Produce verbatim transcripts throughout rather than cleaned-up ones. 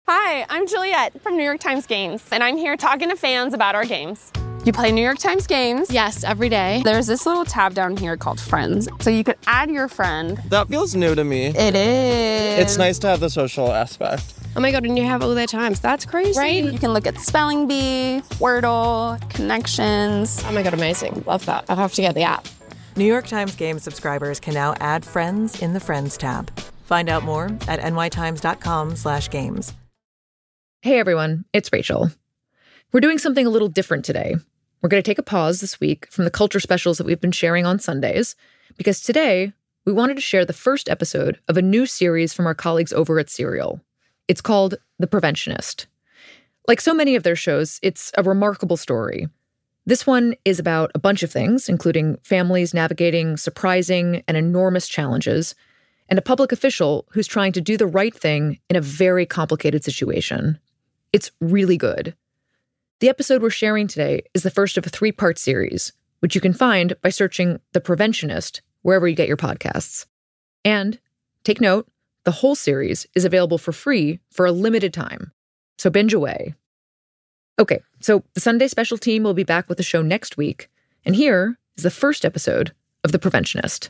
Hi, I'm Juliet from New York Times Games, and I'm here talking to fans about our games. You play New York Times Games? Yes, every day. There's this little tab down here called Friends, so you could add your friend. That feels new to me. It is. It's nice to have the social aspect. Oh my God, and you have all that times. That's crazy. Right? You can look at Spelling Bee, Wordle, connections. Oh my God, amazing. Love that. I'll have to get the app. New York Times Game subscribers can now add friends in the Friends tab. Find out more at nytimes.com slash games. Hey everyone, it's Rachel. We're doing something a little different today. We're going to take a pause this week from the culture specials that we've been sharing on Sundays, because today we wanted to share the first episode of a new series from our colleagues over at Serial. It's called The Preventionist. Like so many of their shows, it's a remarkable story. This one is about a bunch of things, including families navigating surprising and enormous challenges, and a public official who's trying to do the right thing in a very complicated situation. It's really good. The episode we're sharing today is the first of a three-part series, which you can find by searching The Preventionist wherever you get your podcasts. And, take note, the whole series is available for free for a limited time, so binge away. Okay, so the Sunday special team will be back with the show next week, and here is the first episode of The Preventionist.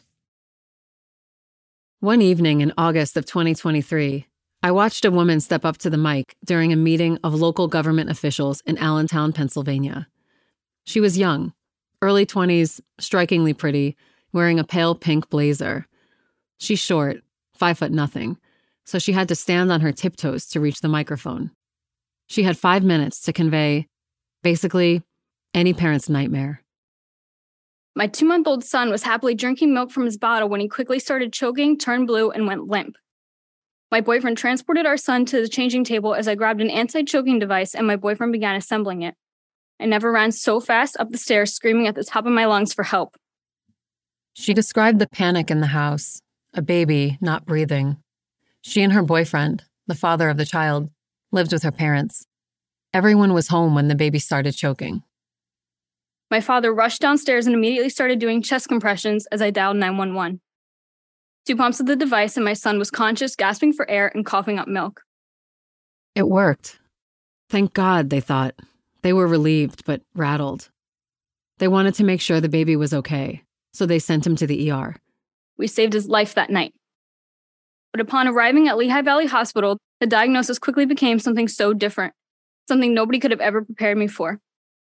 One evening in August of twenty twenty-three, I watched a woman step up to the mic during a meeting of local government officials in Allentown, Pennsylvania. She was young, early twenties, strikingly pretty, wearing a pale pink blazer. She's short, five foot nothing, so she had to stand on her tiptoes to reach the microphone. She had five minutes to convey, basically, any parent's nightmare. My two-month-old son was happily drinking milk from his bottle when he quickly started choking, turned blue, and went limp. My boyfriend transported our son to the changing table as I grabbed an anti-choking device and my boyfriend began assembling it. I never ran so fast up the stairs, screaming at the top of my lungs for help. She described the panic in the house, a baby not breathing. She and her boyfriend, the father of the child, lived with her parents. Everyone was home when the baby started choking. My father rushed downstairs and immediately started doing chest compressions as I dialed nine one one. Two pumps of the device and my son was conscious, gasping for air and coughing up milk. It worked. Thank God, they thought. They were relieved, but rattled. They wanted to make sure the baby was okay, so they sent him to the E R. We saved his life that night. But upon arriving at Lehigh Valley Hospital, the diagnosis quickly became something so different, something nobody could have ever prepared me for.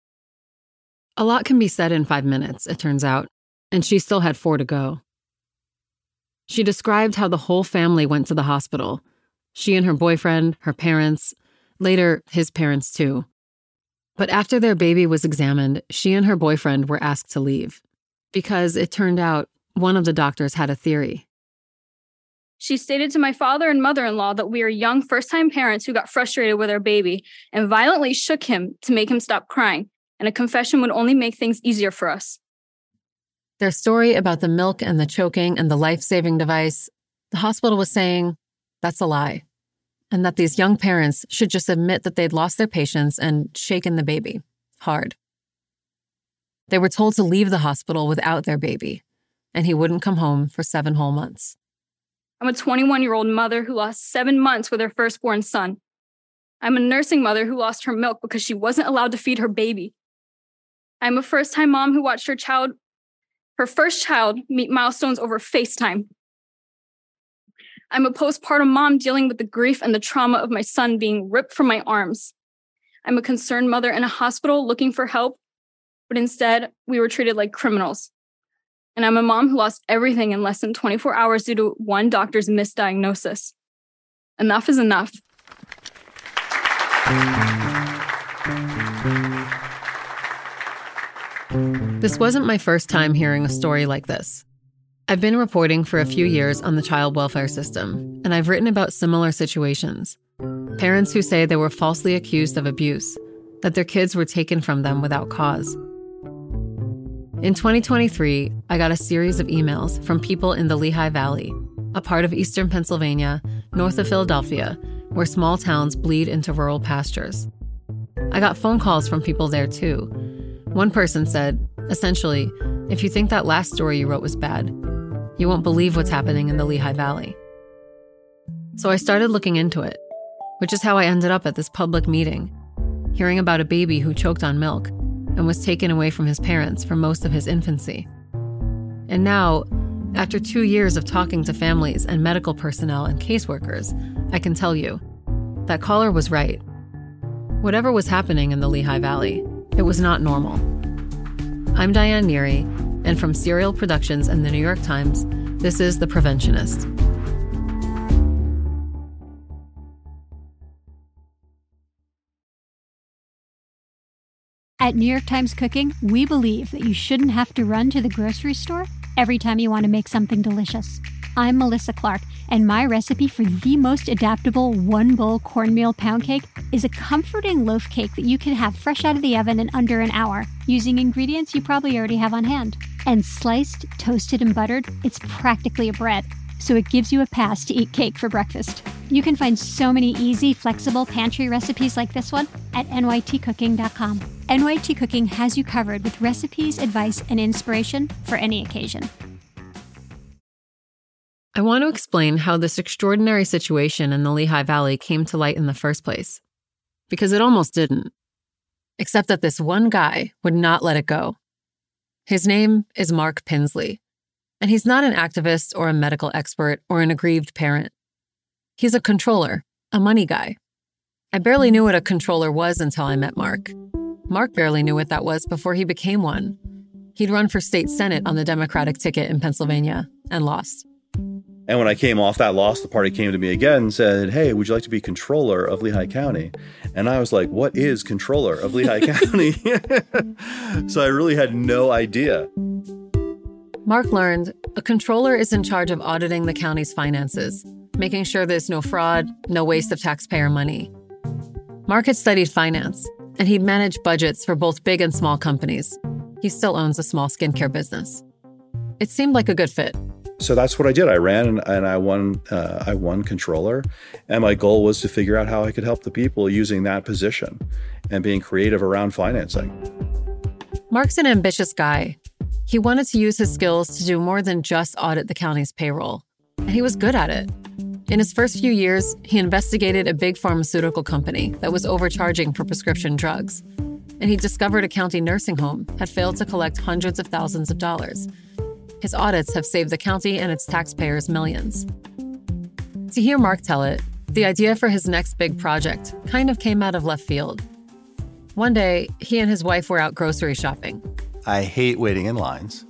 A lot can be said in five minutes, it turns out, and she still had four to go. She described how the whole family went to the hospital. She and her boyfriend, her parents, later his parents too. But after their baby was examined, she and her boyfriend were asked to leave, because it turned out one of the doctors had a theory. She stated to my father and mother-in-law that we are young first-time parents who got frustrated with our baby and violently shook him to make him stop crying, and a confession would only make things easier for us. Their story about the milk and the choking and the life-saving device, the hospital was saying, that's a lie, and that these young parents should just admit that they'd lost their patience and shaken the baby hard. They were told to leave the hospital without their baby, and he wouldn't come home for seven whole months. I'm a twenty-one-year-old mother who lost seven months with her firstborn son. I'm a nursing mother who lost her milk because she wasn't allowed to feed her baby. I'm a first-time mom who watched her child, her first child, meet milestones over FaceTime. I'm a postpartum mom dealing with the grief and the trauma of my son being ripped from my arms. I'm a concerned mother in a hospital looking for help, but instead, we were treated like criminals. And I'm a mom who lost everything in less than twenty-four hours due to one doctor's misdiagnosis. Enough is enough. This wasn't my first time hearing a story like this. I've been reporting for a few years on the child welfare system, and I've written about similar situations. Parents who say they were falsely accused of abuse, that their kids were taken from them without cause. In twenty twenty-three, I got a series of emails from people in the Lehigh Valley, a part of eastern Pennsylvania, north of Philadelphia, where small towns bleed into rural pastures. I got phone calls from people there too. One person said, essentially, if you think that last story you wrote was bad, you won't believe what's happening in the Lehigh Valley. So I started looking into it. which is how I ended up at this public meeting, hearing about a baby who choked on milk and was taken away from his parents for most of his infancy. And now, after two years of talking to families and medical personnel and caseworkers, I can tell you, that caller was right. Whatever was happening in the Lehigh Valley, it was not normal. I'm Diane Neary, and from Serial Productions and the New York Times, this is The Preventionist. At New York Times Cooking, we believe that you shouldn't have to run to the grocery store every time you want to make something delicious. I'm Melissa Clark, and my recipe for the most adaptable one-bowl cornmeal pound cake is a comforting loaf cake that you can have fresh out of the oven in under an hour, using ingredients you probably already have on hand. And sliced, toasted, and buttered, it's practically a bread, so it gives you a pass to eat cake for breakfast. You can find so many easy, flexible pantry recipes like this one at N Y T cooking dot com. N Y T Cooking has you covered with recipes, advice, and inspiration for any occasion. I want to explain how this extraordinary situation in the Lehigh Valley came to light in the first place. Because it almost didn't. Except that this one guy would not let it go. His name is Mark Pinsley. And he's not an activist or a medical expert or an aggrieved parent. He's a controller, a money guy. I barely knew what a controller was until I met Mark. Mark barely knew what that was before he became one. He'd run for state senate on the Democratic ticket in Pennsylvania and lost. And when I came off that loss, the party came to me again and said, hey, would you like to be controller of Lehigh County? And I was like, what is controller of Lehigh County? So I really had no idea. Mark learned a controller is in charge of auditing the county's finances, making sure there's no fraud, no waste of taxpayer money. Mark had studied finance, and he'd managed budgets for both big and small companies. He still owns a small skincare business. It seemed like a good fit. So that's what I did. I ran and, and I won. Uh, I won controller, and my goal was to figure out how I could help the people using that position and being creative around financing. Mark's an ambitious guy. He wanted to use his skills to do more than just audit the county's payroll, and he was good at it. In his first few years, he investigated a big pharmaceutical company that was overcharging for prescription drugs, and he discovered a county nursing home had failed to collect hundreds of thousands of dollars. His audits have saved the county and its taxpayers millions. To hear Mark tell it, the idea for his next big project kind of came out of left field. One day, he and his wife were out grocery shopping. I hate waiting in lines.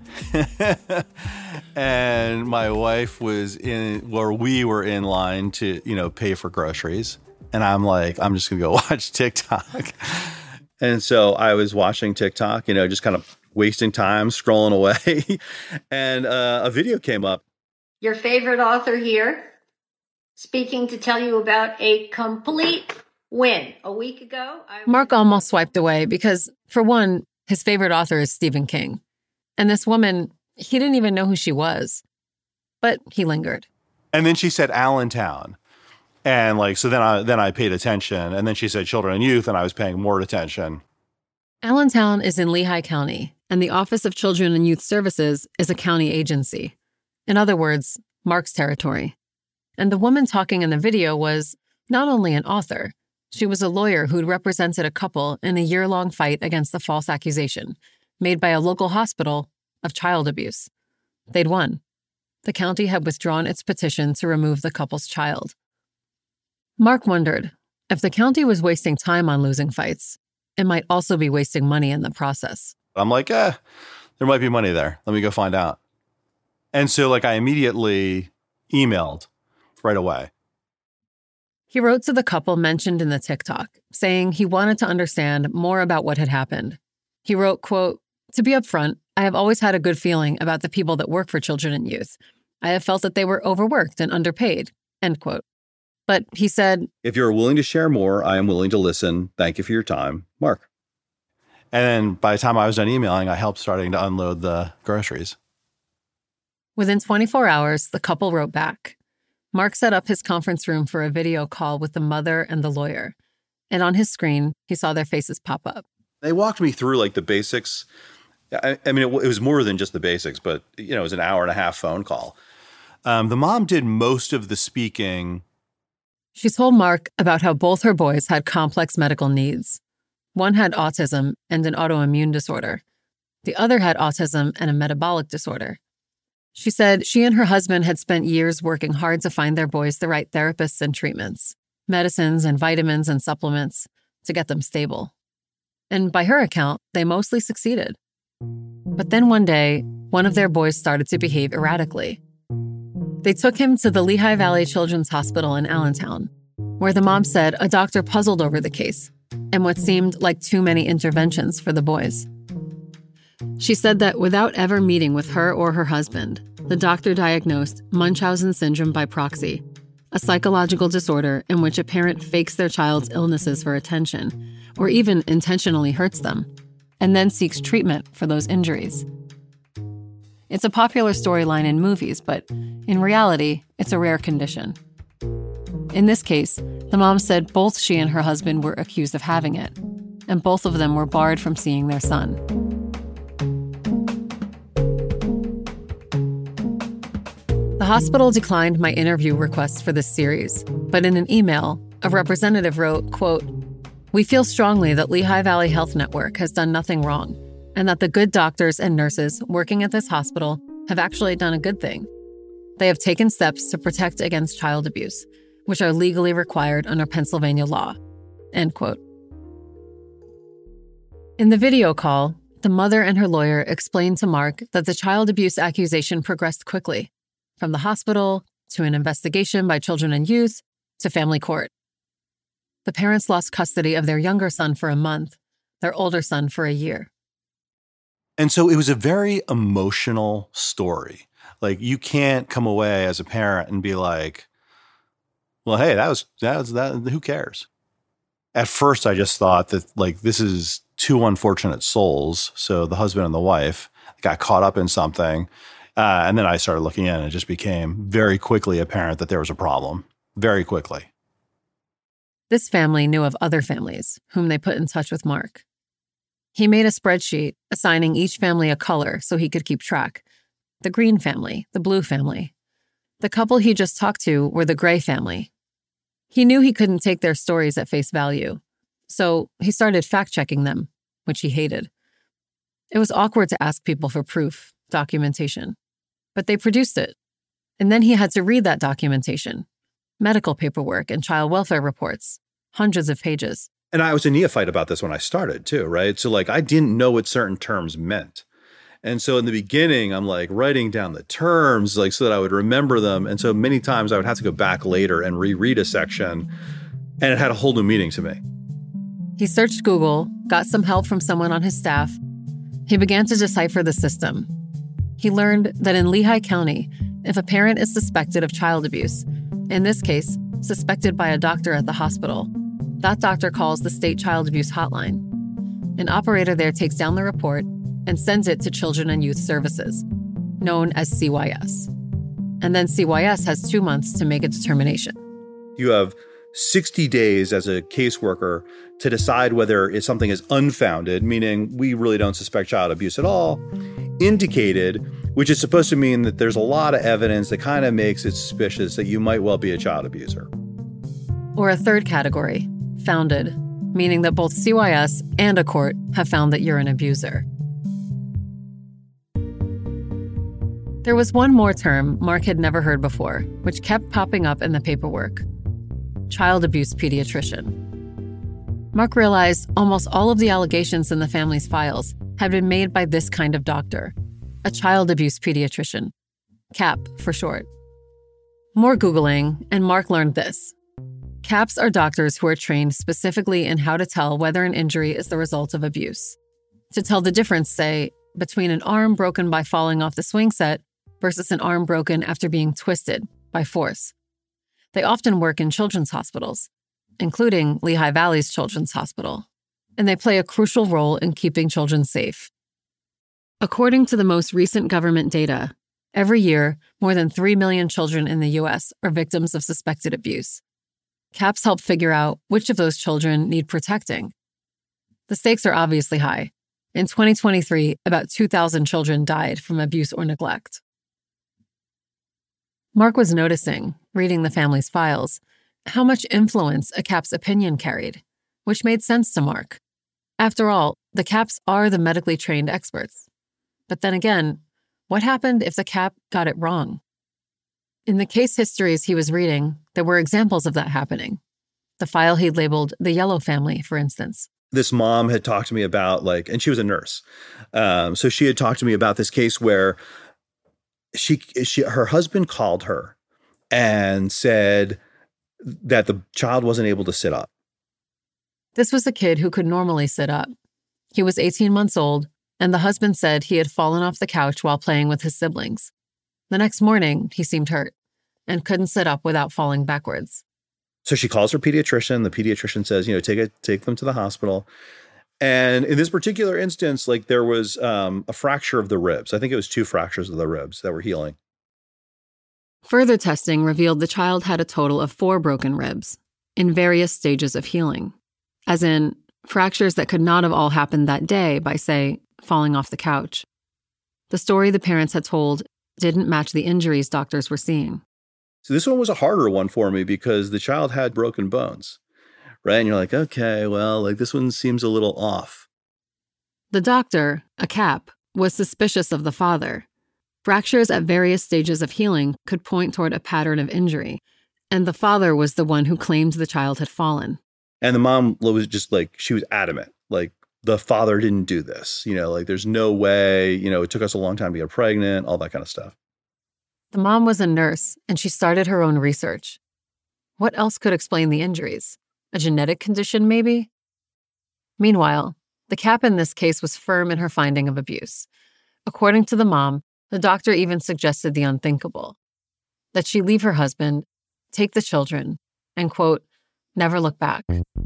And my wife was in, or we were in line to, you know, pay for groceries. And I'm like, I'm just going to go watch TikTok. And so I was watching TikTok, you know, just kind of wasting time, scrolling away. And uh, a video came up. Your favorite author here, speaking to tell you about a complete win. A week ago, I was- Mark almost swiped away because, for one, his favorite author is Stephen King. And this woman, he didn't even know who she was. But he lingered. And then she said Allentown. And like, so then I then I paid attention. And then she said children and youth, and I was paying more attention. Allentown is in Lehigh County, and the Office of Children and Youth Services is a county agency. In other words, Mark's territory. And the woman talking in the video was not only an author, she was a lawyer who'd represented a couple in a year-long fight against the false accusation made by a local hospital of child abuse. They'd won. The county had withdrawn its petition to remove the couple's child. Mark wondered, if the county was wasting time on losing fights, it might also be wasting money in the process. I'm like, eh, there might be money there. Let me go find out. And so like I immediately emailed right away. He wrote to the couple mentioned in the TikTok, saying he wanted to understand more about what had happened. He wrote, quote, "To be upfront, I have always had a good feeling about the people that work for children and youth. I have felt that they were overworked and underpaid," end quote. But he said, "If you're willing to share more, I am willing to listen. Thank you for your time, Mark." And then by the time I was done emailing, I helped starting to unload the groceries. Within twenty-four hours, the couple wrote back. Mark set up his conference room for a video call with the mother and the lawyer. And on his screen, he saw their faces pop up. They walked me through like the basics. I, I mean, it, it was more than just the basics, but, you know, it was an hour and a half phone call. Um, the mom did most of the speaking. She told Mark about how both her boys had complex medical needs. One had autism and an autoimmune disorder. The other had autism and a metabolic disorder. She said she and her husband had spent years working hard to find their boys the right therapists and treatments, medicines and vitamins and supplements to get them stable. And by her account, they mostly succeeded. But then one day, one of their boys started to behave erratically. They took him to the Lehigh Valley Children's Hospital in Allentown, where the mom said a doctor puzzled over the case and what seemed like too many interventions for the boys. She said that without ever meeting with her or her husband, the doctor diagnosed Munchausen syndrome by proxy, a psychological disorder in which a parent fakes their child's illnesses for attention, or even intentionally hurts them, and then seeks treatment for those injuries. It's a popular storyline in movies, but in reality, it's a rare condition. In this case, the mom said both she and her husband were accused of having it, and both of them were barred from seeing their son. The hospital declined my interview request for this series, but in an email, a representative wrote, quote, "We feel strongly that Lehigh Valley Health Network has done nothing wrong, and that the good doctors and nurses working at this hospital have actually done a good thing. They have taken steps to protect against child abuse, which are legally required under Pennsylvania law." End quote. In the video call, the mother and her lawyer explained to Mark that the child abuse accusation progressed quickly, from the hospital to an investigation by Children and Youth to family court. The parents lost custody of their younger son for a month, their older son for a year. And so it was a very emotional story. Like, you can't come away as a parent and be like, well, hey, that was, that was, that, who cares? At first, I just thought that, like, this is two unfortunate souls. So the husband and the wife got caught up in something. Uh, and then I started looking in, and it just became very quickly apparent that there was a problem. Very quickly. This family knew of other families whom they put in touch with Mark. He made a spreadsheet assigning each family a color so he could keep track. The green family, the blue family. The couple he just talked to were the gray family. He knew he couldn't take their stories at face value, so he started fact-checking them, which he hated. It was awkward to ask people for proof, documentation, but they produced it. And then he had to read that documentation, medical paperwork and child welfare reports, hundreds of pages. And I was a neophyte about this when I started too, right? So like, I didn't know what certain terms meant. And so in the beginning, I'm like writing down the terms, like so that I would remember them. And so many times I would have to go back later and reread a section, and it had a whole new meaning to me. He searched Google, got some help from someone on his staff. He began to decipher the system. He learned that in Lehigh County, if a parent is suspected of child abuse, in this case, suspected by a doctor at the hospital, that doctor calls the state child abuse hotline. An operator there takes down the report and sends it to Children and Youth Services, known as C Y S. And then C Y S has two months to make a determination. You have sixty days as a caseworker to decide whether it's something is unfounded, meaning we really don't suspect child abuse at all, indicated, which is supposed to mean that there's a lot of evidence that kind of makes it suspicious that you might well be a child abuser. Or a third category, founded, meaning that both C Y S and a court have found that you're an abuser. There was one more term Mark had never heard before, which kept popping up in the paperwork: child abuse pediatrician. Mark realized almost all of the allegations in the family's files had been made by this kind of doctor, a child abuse pediatrician, CAP for short. More Googling, and Mark learned this. CAPs are doctors who are trained specifically in how to tell whether an injury is the result of abuse. To tell the difference, say, between an arm broken by falling off the swing set versus an arm broken after being twisted by force. They often work in children's hospitals, including Lehigh Valley's Children's Hospital, and they play a crucial role in keeping children safe. According to the most recent government data, every year, more than three million children in the U S are victims of suspected abuse. CAPs help figure out which of those children need protecting. The stakes are obviously high. In twenty twenty-three, about two thousand children died from abuse or neglect. Mark was noticing, reading the family's files, how much influence a Cap's opinion carried, which made sense to Mark. After all, the Caps are the medically trained experts. But then again, what happened if the Cap got it wrong? In the case histories he was reading, there were examples of that happening. The file he'd labeled the Yellow family, for instance. This mom had talked to me about, like, and she was a nurse. Um, so she had talked to me about this case where she, she, her husband called her and said that the child wasn't able to sit up. This was a kid who could normally sit up. He was eighteen months old, and the husband said he had fallen off the couch while playing with his siblings. The next morning, he seemed hurt and couldn't sit up without falling backwards. So she calls her pediatrician. The pediatrician says, you know, take it, take them to the hospital. And in this particular instance, like there was um, a fracture of the ribs. I think it was two fractures of the ribs that were healing. Further testing revealed the child had a total of four broken ribs in various stages of healing, as in fractures that could not have all happened that day by, say, falling off the couch. The story the parents had told didn't match the injuries doctors were seeing. So this one was a harder one for me because the child had broken bones, right? And you're like, okay, well, like this one seems a little off. The doctor, a Cap, was suspicious of the father. Fractures at various stages of healing could point toward a pattern of injury, and the father was the one who claimed the child had fallen. And the mom was just like, she was adamant, like the father didn't do this, you know, like there's no way, you know, it took us a long time to get pregnant, all that kind of stuff. The mom was a nurse, and she started her own research. What else could explain the injuries? A genetic condition, maybe? Meanwhile, the Cap in this case was firm in her finding of abuse. According to the mom, the doctor even suggested the unthinkable, that she leave her husband, take the children, and, quote, never look back.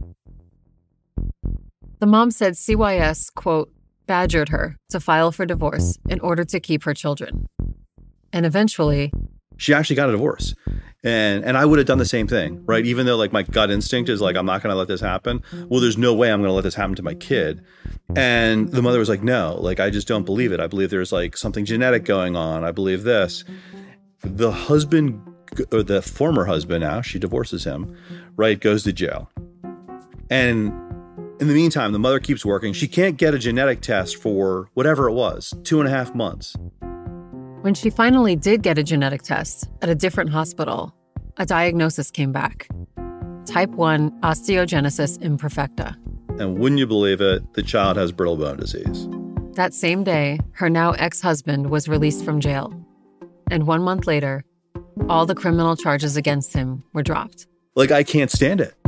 The mom said C Y S, quote, badgered her to file for divorce in order to keep her children. And eventually, she actually got a divorce. And and I would have done the same thing, right? Even though like my gut instinct is like, I'm not going to let this happen. Well, there's no way I'm going to let this happen to my kid. And the mother was like, no, like, I just don't believe it. I believe there's like something genetic going on. I believe this. The husband, or the former husband now, she divorces him, right? Goes to jail. And in the meantime, the mother keeps working. She can't get a genetic test for whatever it was, two and a half months. When she finally did get a genetic test at a different hospital, a diagnosis came back. Type one osteogenesis imperfecta. And wouldn't you believe it, the child has brittle bone disease. That same day, her now ex-husband was released from jail. And one month later, all the criminal charges against him were dropped. Like, I can't stand it.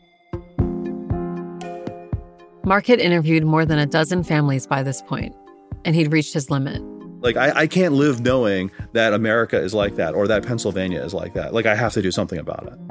Mark had interviewed more than a dozen families by this point, and he'd reached his limit. Like, I, I can't live knowing that America is like that or that Pennsylvania is like that. Like, I have to do something about it.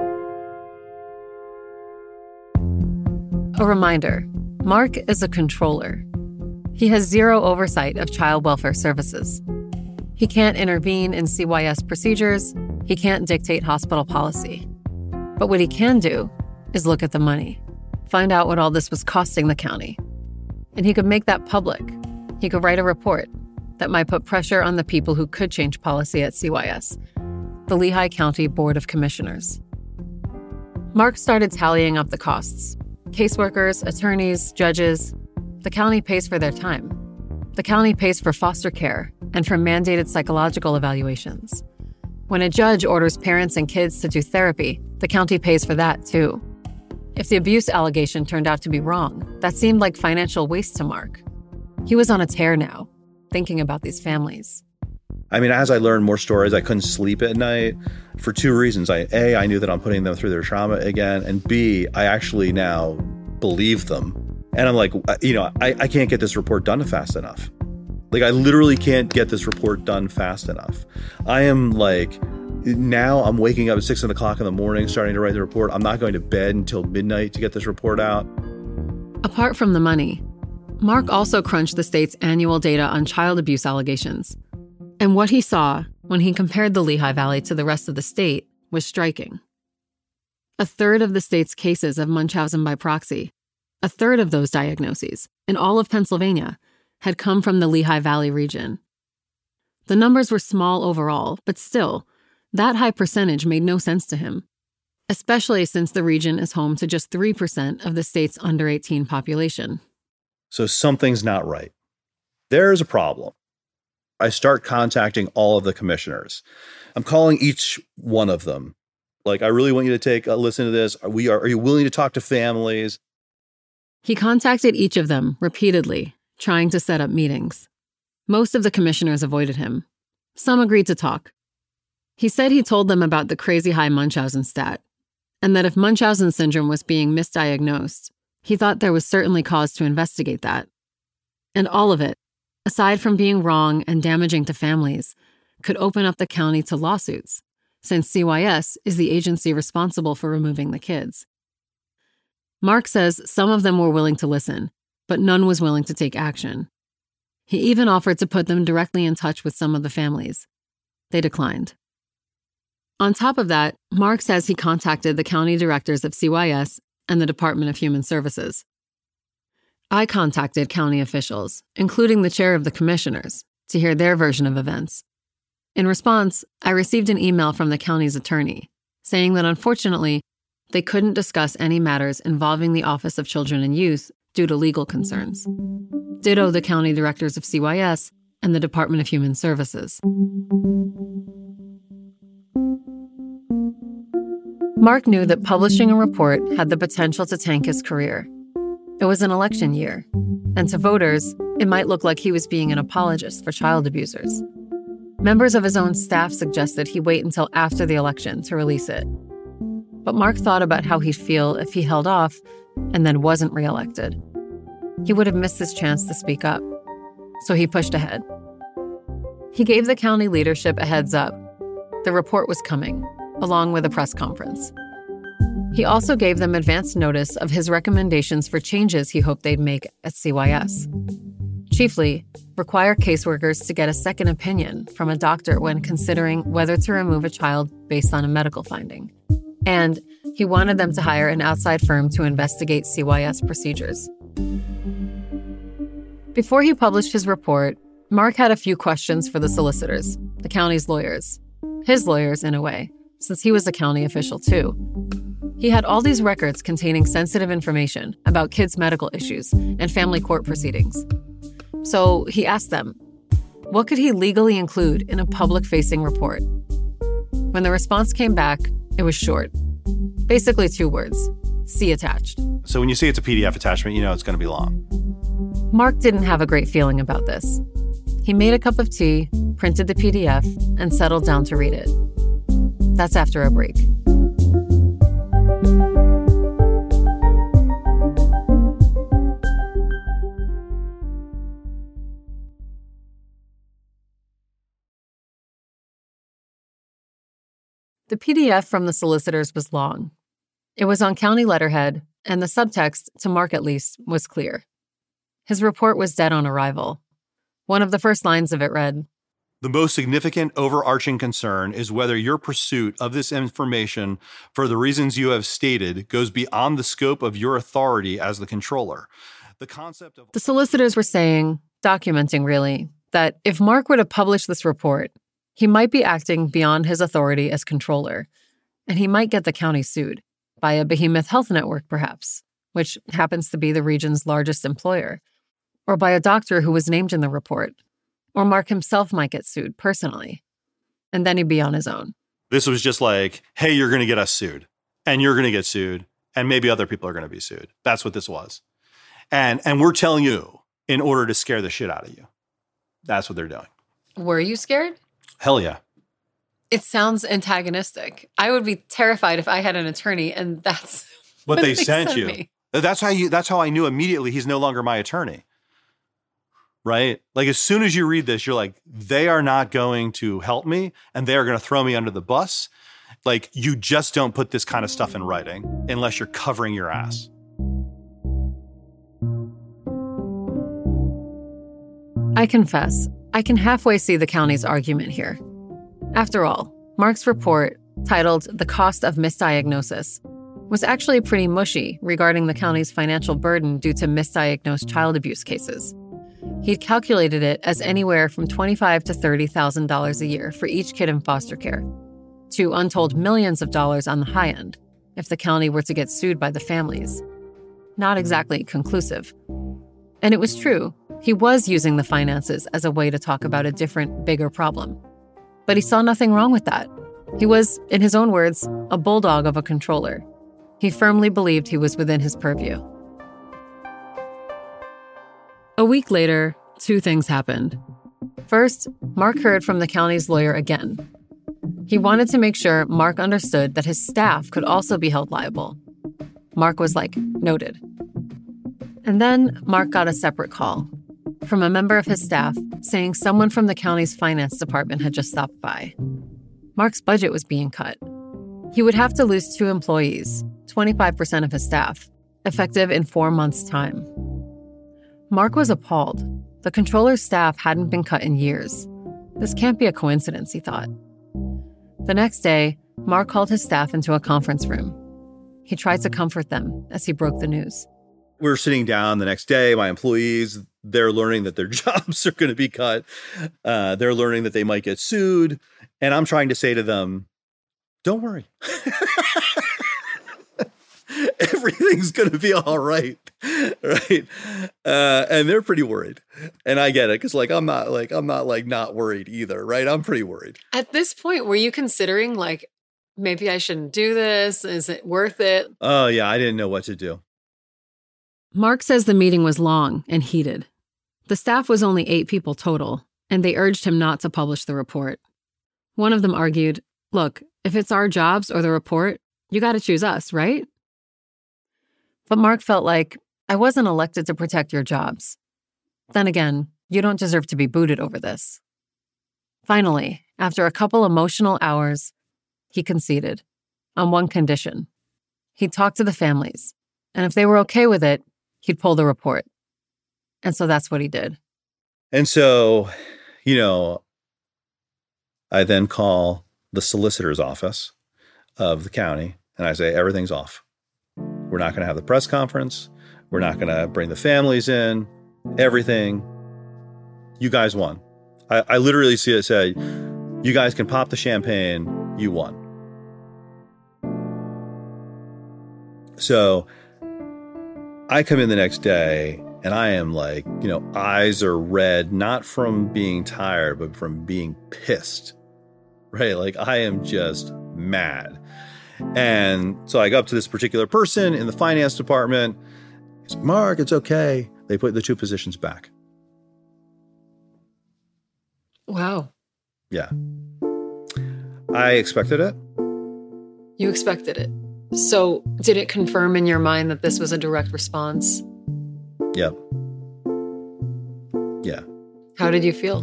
A reminder, Mark is a controller. He has zero oversight of child welfare services. He can't intervene in C Y S procedures. He can't dictate hospital policy. But what he can do is look at the money, find out what all this was costing the county. And he could make that public. He could write a report that might put pressure on the people who could change policy at C Y S, the Lehigh County Board of Commissioners. Mark started tallying up the costs. Caseworkers, attorneys, judges. The county pays for their time. The county pays for foster care and for mandated psychological evaluations. When a judge orders parents and kids to do therapy, the county pays for that too. If the abuse allegation turned out to be wrong, that seemed like financial waste to Mark. He was on a tear now, thinking about these families. I mean, as I learned more stories, I couldn't sleep at night for two reasons. I, A, I knew that I'm putting them through their trauma again. And B, I actually now believe them. And I'm like, you know, I, I can't get this report done fast enough. Like, I literally can't get this report done fast enough. I am like, now I'm waking up at six o'clock in the morning, starting to write the report. I'm not going to bed until midnight to get this report out. Apart from the money, Mark also crunched the state's annual data on child abuse allegations. And what he saw when he compared the Lehigh Valley to the rest of the state was striking. A third of the state's cases of Munchausen by proxy, a third of those diagnoses in all of Pennsylvania, had come from the Lehigh Valley region. The numbers were small overall, but still, that high percentage made no sense to him. especially since the region is home to just three percent of the state's under eighteen population. So something's not right. There's a problem. I start contacting all of the commissioners. I'm calling each one of them. Like, I really want you to take a listen to this. Are we are, are you willing to talk to families? He contacted each of them repeatedly, trying to set up meetings. Most of the commissioners avoided him. Some agreed to talk. He said he told them about the crazy high Munchausen stat, and that if Munchausen syndrome was being misdiagnosed, he thought there was certainly cause to investigate that. And all of it, aside from being wrong and damaging to families, could open up the county to lawsuits, since C Y S is the agency responsible for removing the kids. Mark says some of them were willing to listen, but none was willing to take action. He even offered to put them directly in touch with some of the families. They declined. On top of that, Mark says he contacted the county directors of C Y S and the Department of Human Services. I contacted county officials, including the chair of the commissioners, to hear their version of events. In response, I received an email from the county's attorney, saying that unfortunately, they couldn't discuss any matters involving the Office of Children and Youth due to legal concerns. Ditto the county directors of C Y S and the Department of Human Services. Mark knew that publishing a report had the potential to tank his career. It was an election year, and to voters, it might look like he was being an apologist for child abusers. Members of his own staff suggested he wait until after the election to release it. But Mark thought about how he'd feel if he held off and then wasn't reelected. He would have missed his chance to speak up. So he pushed ahead. He gave the county leadership a heads up. The report was coming, along with a press conference. He also gave them advance notice of his recommendations for changes he hoped they'd make at C Y S. Chiefly, require caseworkers to get a second opinion from a doctor when considering whether to remove a child based on a medical finding. And he wanted them to hire an outside firm to investigate C Y S procedures. Before he published his report, Mark had a few questions for the solicitors, the county's lawyers. His lawyers, in a way, since he was a county official too. He had all these records containing sensitive information about kids' medical issues and family court proceedings. So he asked them, what could he legally include in a public-facing report? When the response came back, it was short. Basically two words, see attached. So when you see it's a P D F attachment, you know it's going to be long. Mark didn't have a great feeling about this. He made a cup of tea, printed the P D F, and settled down to read it. That's after a break. The P D F from the solicitors was long. It was on county letterhead, and the subtext, to Mark at least, was clear. His report was dead on arrival. One of the first lines of it read, "The most significant overarching concern is whether your pursuit of this information for the reasons you have stated goes beyond the scope of your authority as the controller. The concept of..." The solicitors were saying, documenting really, that if Mark were to publish this report, he might be acting beyond his authority as controller, and he might get the county sued by a behemoth health network, perhaps, which happens to be the region's largest employer, or by a doctor who was named in the report, or Mark himself might get sued personally, and then he'd be on his own. This was just like, hey, you're going to get us sued, and you're going to get sued, and maybe other people are going to be sued. That's what this was. And and we're telling you in order to scare the shit out of you. That's what they're doing. Were you scared? Hell yeah. It sounds antagonistic. I would be terrified if I had an attorney and that's what, what they, they sent, sent you. Me. That's how you that's how I knew immediately he's no longer my attorney. Right? Like as soon as you read this, you're like, they are not going to help me and they are going to throw me under the bus. Like you just don't put this kind of stuff in writing unless you're covering your ass. I confess, I can halfway see the county's argument here. After all, Mark's report, titled The Cost of Misdiagnosis, was actually pretty mushy regarding the county's financial burden due to misdiagnosed child abuse cases. He'd calculated it as anywhere from twenty-five thousand to thirty thousand dollars a year for each kid in foster care, to untold millions of dollars on the high end, if the county were to get sued by the families. Not exactly conclusive. And it was true. He was using the finances as a way to talk about a different, bigger problem. But he saw nothing wrong with that. He was, in his own words, a bulldog of a controller. He firmly believed he was within his purview. A week later, two things happened. First, Mark heard from the county's lawyer again. He wanted to make sure Mark understood that his staff could also be held liable. Mark was like, noted. And then Mark got a separate call from a member of his staff saying someone from the county's finance department had just stopped by. Mark's budget was being cut. He would have to lose two employees, twenty-five percent of his staff, effective in four months' time. Mark was appalled. The controller's staff hadn't been cut in years. This can't be a coincidence, he thought. The next day, Mark called his staff into a conference room. He tried to comfort them as he broke the news. We're sitting down the next day. My employees, they're learning that their jobs are going to be cut. Uh, they're learning that they might get sued. And I'm trying to say to them, don't worry. Everything's going to be all right. Right. Uh, and they're pretty worried. And I get it. Cause like, I'm not like, I'm not like not worried either. Right. I'm pretty worried. At this point, were you considering like, maybe I shouldn't do this? Is it worth it? Oh yeah. I didn't know what to do. Mark says the meeting was long and heated. The staff was only eight people total, and they urged him not to publish the report. One of them argued, look, if it's our jobs or the report, you got to choose us, right? But Mark felt like, I wasn't elected to protect your jobs. Then again, you don't deserve to be booted over this. Finally, after a couple emotional hours, he conceded, on one condition. He'd talk to the families, and if they were okay with it, he'd pull the report. And so that's what he did. And so, you know, I then call the solicitor's office of the county and I say, everything's off. We're not going to have the press conference. We're not going to bring the families in. Everything. You guys won. I, I literally see it say, you guys can pop the champagne. You won. So I come in the next day and I am like, you know, eyes are red, not from being tired, but from being pissed, right? Like I am just mad. And so I go up to this particular person in the finance department. He's like, Mark, it's okay. They put the two positions back. Wow. Yeah. I expected it. You expected it. So did it confirm in your mind that this was a direct response? Yep. Yeah. How did you feel?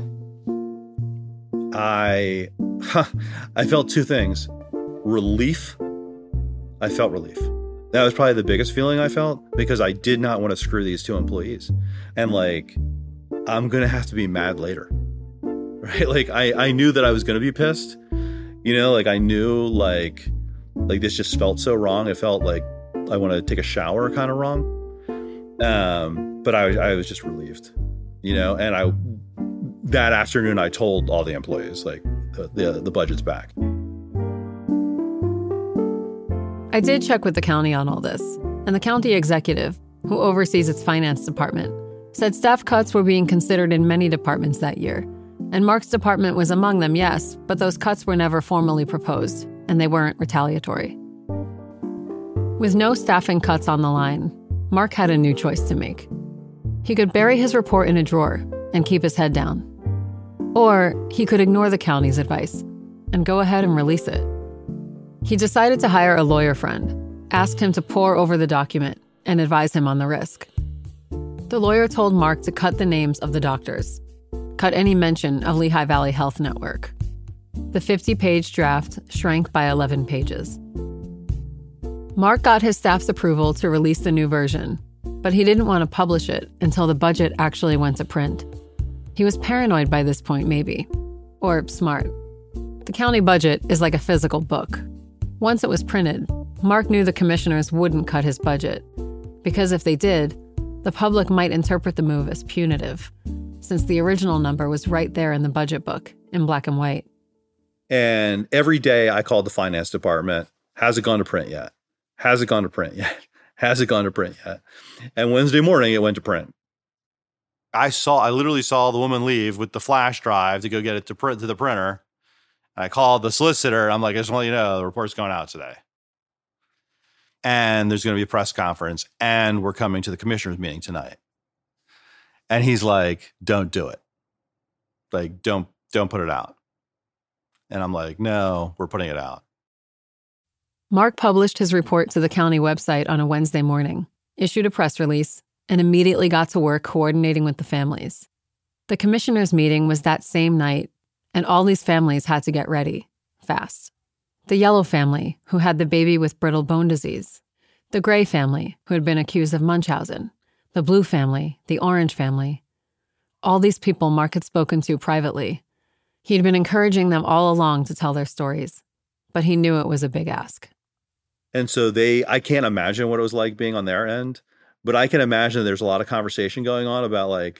I, I felt two things. Relief. I felt relief. That was probably the biggest feeling I felt because I did not want to screw these two employees. And like, I'm going to have to be mad later. Right? Like I, I knew that I was going to be pissed. You know, like I knew like, like this just felt so wrong. It felt like I want to take a shower kind of wrong. Um, but I, I was just relieved, you know, and I, that afternoon I told all the employees like the, the, the budget's back. I did check with the county on all this, and the county executive, who oversees its finance department, said staff cuts were being considered in many departments that year. And Mark's department was among them, yes, but those cuts were never formally proposed, and they weren't retaliatory. With no staffing cuts on the line, Mark had a new choice to make. He could bury his report in a drawer and keep his head down. Or he could ignore the county's advice and go ahead and release it. He decided to hire a lawyer friend, asked him to pore over the document, and advise him on the risk. The lawyer told Mark to cut the names of the doctors, cut any mention of Lehigh Valley Health Network. The fifty-page draft shrank by eleven pages. Mark got his staff's approval to release the new version, but he didn't want to publish it until the budget actually went to print. He was paranoid by this point, maybe. Or smart. The county budget is like a physical book. Once it was printed, Mark knew the commissioners wouldn't cut his budget, because if they did, the public might interpret the move as punitive, since the original number was right there in the budget book, in black and white. And every day I called the finance department, has it gone to print yet? Hasn't gone to print yet. Hasn't gone to print yet. And Wednesday morning, it went to print. I saw, I literally saw the woman leave with the flash drive to go get it to print to the printer. And I called the solicitor. I'm like, I just want you to know the report's going out today. And there's going to be a press conference, and we're coming to the commissioner's meeting tonight. And he's like, don't do it. Like, don't, don't put it out. And I'm like, no, we're putting it out. Mark published his report to the county website on a Wednesday morning, issued a press release, and immediately got to work coordinating with the families. The commissioners' meeting was that same night, and all these families had to get ready, fast. The yellow family, who had the baby with brittle bone disease. The gray family, who had been accused of Munchausen. The blue family, the orange family. All these people Mark had spoken to privately. He'd been encouraging them all along to tell their stories, but he knew it was a big ask. And so they, I can't imagine what it was like being on their end, but I can imagine there's a lot of conversation going on about like,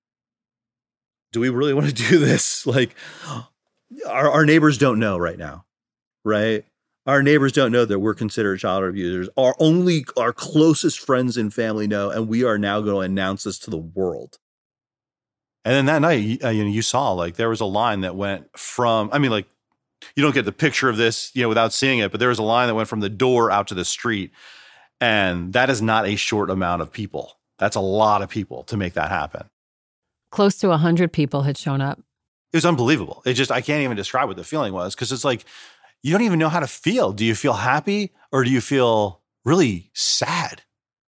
do we really want to do this? Like, our, our neighbors don't know right now, right? Our neighbors don't know that we're considered child abusers. Our only, our closest friends and family know, and we are now going to announce this to the world. And then that night, uh, you know, you saw like there was a line that went from, I mean, like, you don't get the picture of this, you know, without seeing it, but there was a line that went from the door out to the street. And that is not a short amount of people. That's a lot of people to make that happen. Close to one hundred people had shown up. It was unbelievable. It just, I can't even describe what the feeling was, because it's like, you don't even know how to feel. Do you feel happy or do you feel really sad?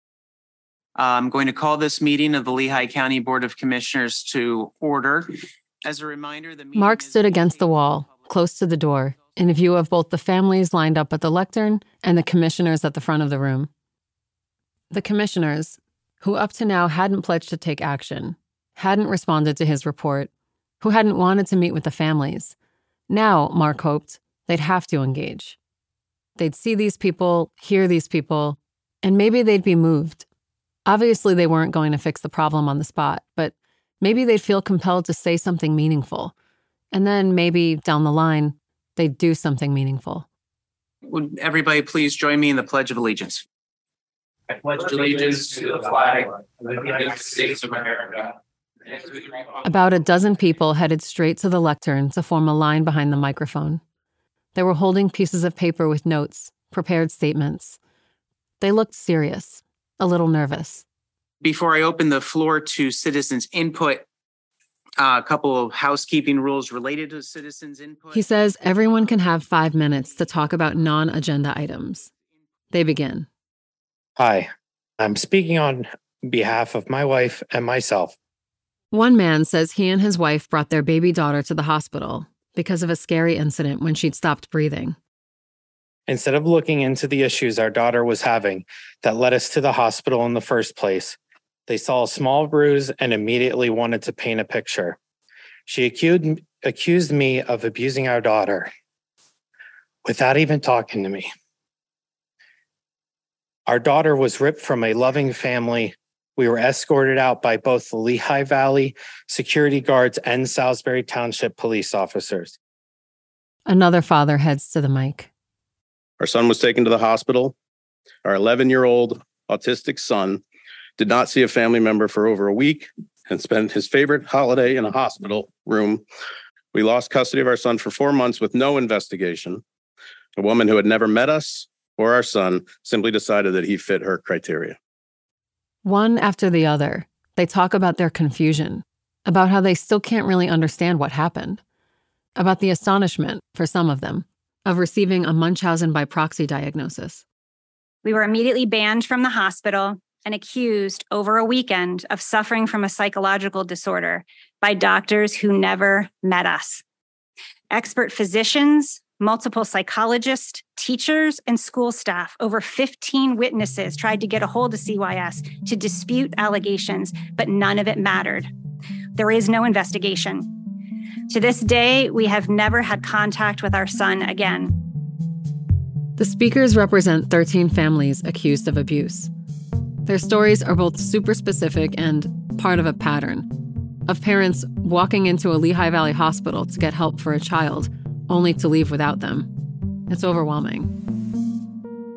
I'm going to call this meeting of the Lehigh County Board of Commissioners to order. As a reminder, the meeting Mark stood against the wall, close to the door, in view of both the families lined up at the lectern and the commissioners at the front of the room. The commissioners, who up to now hadn't pledged to take action, hadn't responded to his report, who hadn't wanted to meet with the families, now, Mark hoped, they'd have to engage. They'd see these people, hear these people, and maybe they'd be moved. Obviously, they weren't going to fix the problem on the spot, but maybe they'd feel compelled to say something meaningful. And then maybe, down the line, they'd do something meaningful. Would everybody please join me in the Pledge of Allegiance? I pledge allegiance to the flag of the United States of America. About a dozen people headed straight to the lectern to form a line behind the microphone. They were holding pieces of paper with notes, prepared statements. They looked serious, a little nervous. Before I open the floor to citizens' input, uh, a couple of housekeeping rules related to citizens' input. He says everyone can have five minutes to talk about non-agenda items. They begin. Hi, I'm speaking on behalf of my wife and myself. One man says he and his wife brought their baby daughter to the hospital because of a scary incident when she'd stopped breathing. Instead of looking into the issues our daughter was having that led us to the hospital in the first place, they saw a small bruise and immediately wanted to paint a picture. She accused, accused me of abusing our daughter without even talking to me. Our daughter was ripped from a loving family. We were escorted out by both the Lehigh Valley security guards and Salisbury Township police officers. Another father heads to the mic. Our son was taken to the hospital. Our eleven-year-old autistic son did not see a family member for over a week and spent his favorite holiday in a hospital room. We lost custody of our son for four months with no investigation. A woman who had never met us or our son simply decided that he fit her criteria. One after the other, they talk about their confusion, about how they still can't really understand what happened, about the astonishment, for some of them, of receiving a Munchausen by proxy diagnosis. We were immediately banned from the hospital and accused over a weekend of suffering from a psychological disorder by doctors who never met us. Expert physicians, multiple psychologists, teachers, and school staff, over fifteen witnesses tried to get a hold of C Y S to dispute allegations, but none of it mattered. There is no investigation. To this day, we have never had contact with our son again. The speakers represent thirteen families accused of abuse. Their stories are both super specific and part of a pattern of parents walking into a Lehigh Valley hospital to get help for a child, only to leave without them. It's overwhelming.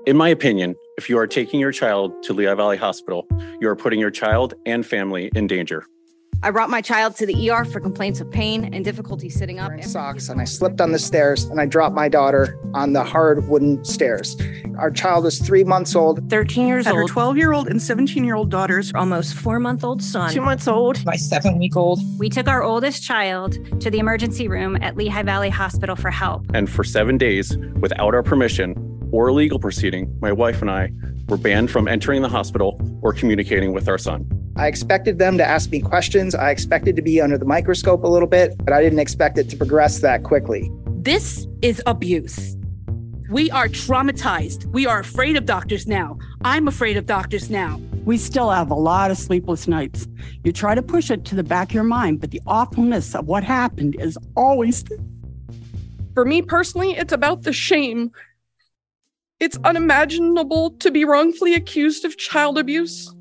In my opinion, if you are taking your child to Lehigh Valley Hospital, you are putting your child and family in danger. I brought my child to the E R for complaints of pain and difficulty sitting up. Socks, and I slipped on the stairs and I dropped my daughter on the hard wooden stairs. Our child is three months old. thirteen years Had old. her twelve-year-old and seventeen-year-old daughters. Almost four-month-old son. Two months old. My seven-week-old. We took our oldest child to the emergency room at Lehigh Valley Hospital for help. And for seven days, without our permission or a legal proceeding, my wife and I were banned from entering the hospital or communicating with our son. I expected them to ask me questions. I expected to be under the microscope a little bit, but I didn't expect it to progress that quickly. This is abuse. We are traumatized. We are afraid of doctors now. I'm afraid of doctors now. We still have a lot of sleepless nights. You try to push it to the back of your mind, but the awfulness of what happened is always. For me personally, it's about the shame. It's unimaginable to be wrongfully accused of child abuse.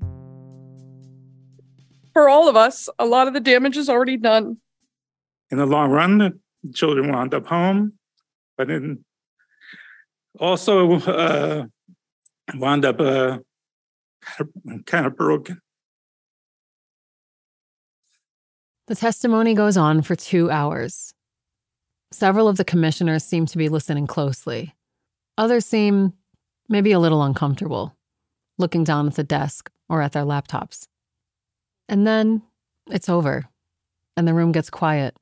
For all of us, a lot of the damage is already done. In the long run, the children wound up home, but then also uh, wound up uh, kind of broken. The testimony goes on for two hours. Several of the commissioners seem to be listening closely. Others seem maybe a little uncomfortable, looking down at the desk or at their laptops. And then it's over, and the room gets quiet.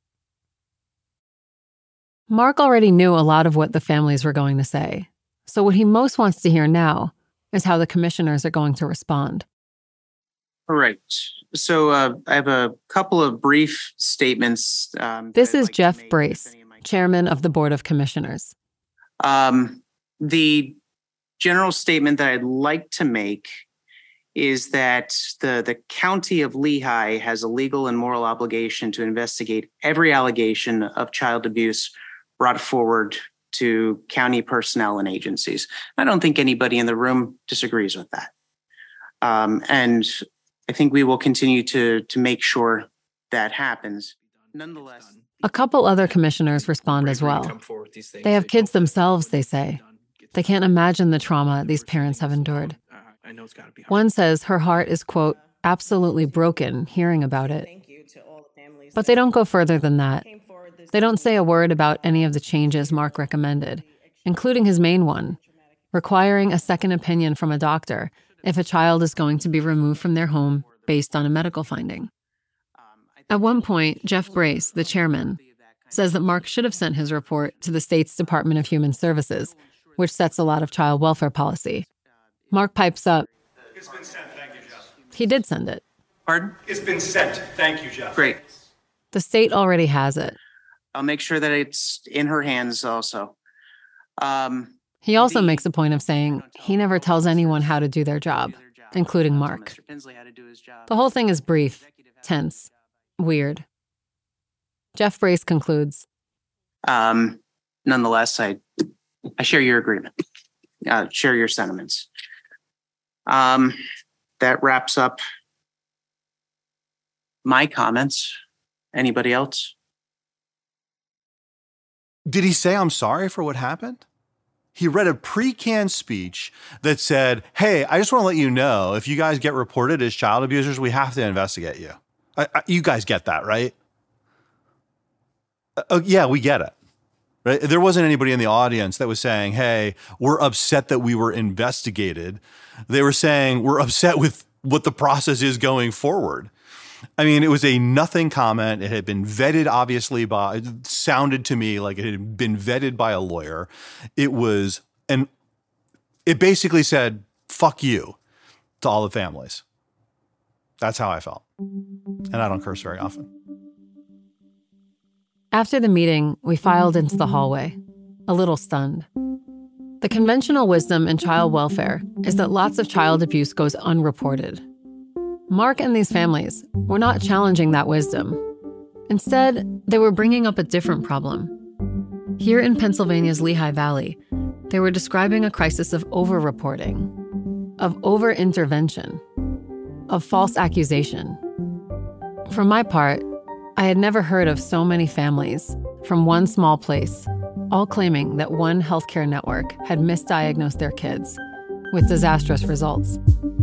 Mark already knew a lot of what the families were going to say, so what he most wants to hear now is how the commissioners are going to respond. All right. So uh, I have a couple of brief statements. Um, this is like Jeff Brace, chairman of the Board of Commissioners. Um, the general statement that I'd like to make is that the, the county of Lehigh has a legal and moral obligation to investigate every allegation of child abuse brought forward to county personnel and agencies. I don't think anybody in the room disagrees with that. Um, and I think we will continue to, to make sure that happens. Nonetheless, a couple other commissioners respond as well. They have kids themselves, they say. They can't imagine the trauma these parents have endured. One says her heart is, quote, absolutely broken hearing about it. But they don't go further than that. They don't say a word about any of the changes Mark recommended, including his main one, requiring a second opinion from a doctor if a child is going to be removed from their home based on a medical finding. At one point, Jeff Brace, the chairman, says that Mark should have sent his report to the state's Department of Human Services, which sets a lot of child welfare policy. Mark pipes up. It's been sent, thank you, Jeff. He did send it. Pardon? It's been sent, thank you, Jeff. Great. The state already has it. I'll make sure that it's in her hands also. Um, he also the, makes a point of saying he never tells anyone how to do their job, including Mark. The whole thing is brief, tense, weird. Jeff Brace concludes. Um, nonetheless, I, I share your agreement, uh, share your sentiments. Um, that wraps up my comments. Anybody else? Did he say, I'm sorry for what happened? He read a pre-canned speech that said, hey, I just want to let you know, if you guys get reported as child abusers, we have to investigate you. I, I, you guys get that, right? Uh, yeah, we get it. Right? There wasn't anybody in the audience that was saying, hey, we're upset that we were investigated. They were saying, we're upset with what the process is going forward. I mean, it was a nothing comment. It had been vetted, obviously, by, it sounded to me like it had been vetted by a lawyer. It was, and it basically said, fuck you to all the families. That's how I felt. And I don't curse very often. After the meeting, we filed into the hallway, a little stunned. The conventional wisdom in child welfare is that lots of child abuse goes unreported. Mark and these families were not challenging that wisdom. Instead, they were bringing up a different problem. Here in Pennsylvania's Lehigh Valley, they were describing a crisis of over-reporting, of over-intervention, of false accusation. For my part, I had never heard of so many families from one small place all claiming that one healthcare network had misdiagnosed their kids, with disastrous results.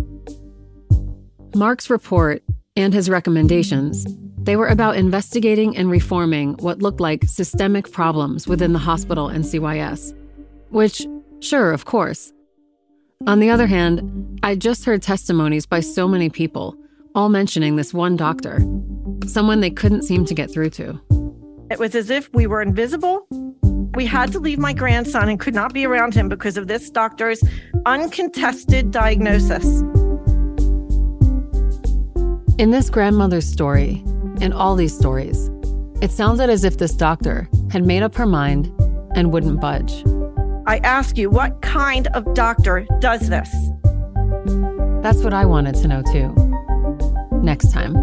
Mark's report and his recommendations, they were about investigating and reforming what looked like systemic problems within the hospital and C Y S. Which, sure, of course. On the other hand, I just heard testimonies by so many people, all mentioning this one doctor, someone they couldn't seem to get through to. It was as if we were invisible. We had to leave my grandson and could not be around him because of this doctor's uncontested diagnosis. In this grandmother's story, in all these stories, it sounded as if this doctor had made up her mind and wouldn't budge. I ask you, what kind of doctor does this? That's what I wanted to know too. Next time.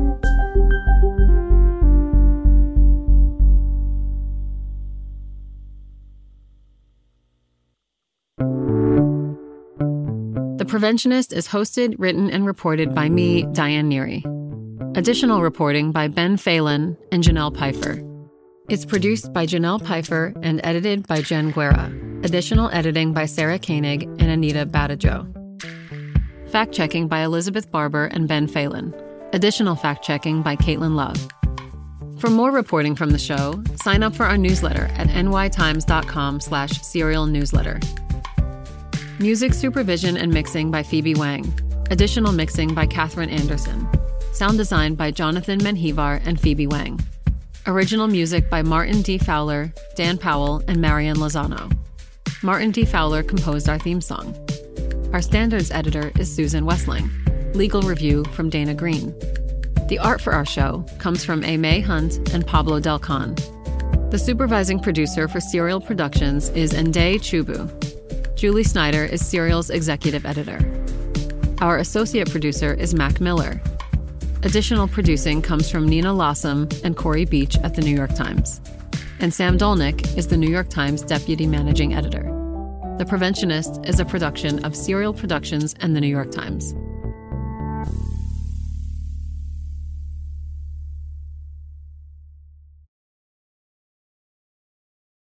The Preventionist is hosted, written, and reported by me, Diane Neary. Additional reporting by Ben Phelan and Janelle Pfeiffer. It's produced by Janelle Pfeiffer and edited by Jen Guerra. Additional editing by Sarah Koenig and Anita Badajo. Fact-checking by Elizabeth Barber and Ben Phelan. Additional fact-checking by Caitlin Love. For more reporting from the show, sign up for our newsletter at nytimes.com slash serial newsletter. Music supervision and mixing by Phoebe Wang. Additional mixing by Catherine Anderson. Sound design by Jonathan Menjivar and Phoebe Wang. Original music by Martin D. Fowler, Dan Powell, and Marian Lozano. Martin D. Fowler composed our theme song. Our standards editor is Susan Wessling. Legal review from Dana Green. The art for our show comes from A. May Hunt and Pablo Del Con. The supervising producer for Serial Productions is Nde Chubu. Julie Snyder is Serial's executive editor. Our associate producer is Mac Miller. Additional producing comes from Nina Lawson and Corey Beach at The New York Times. And Sam Dolnick is The New York Times deputy managing editor. The Preventionist is a production of Serial Productions and The New York Times.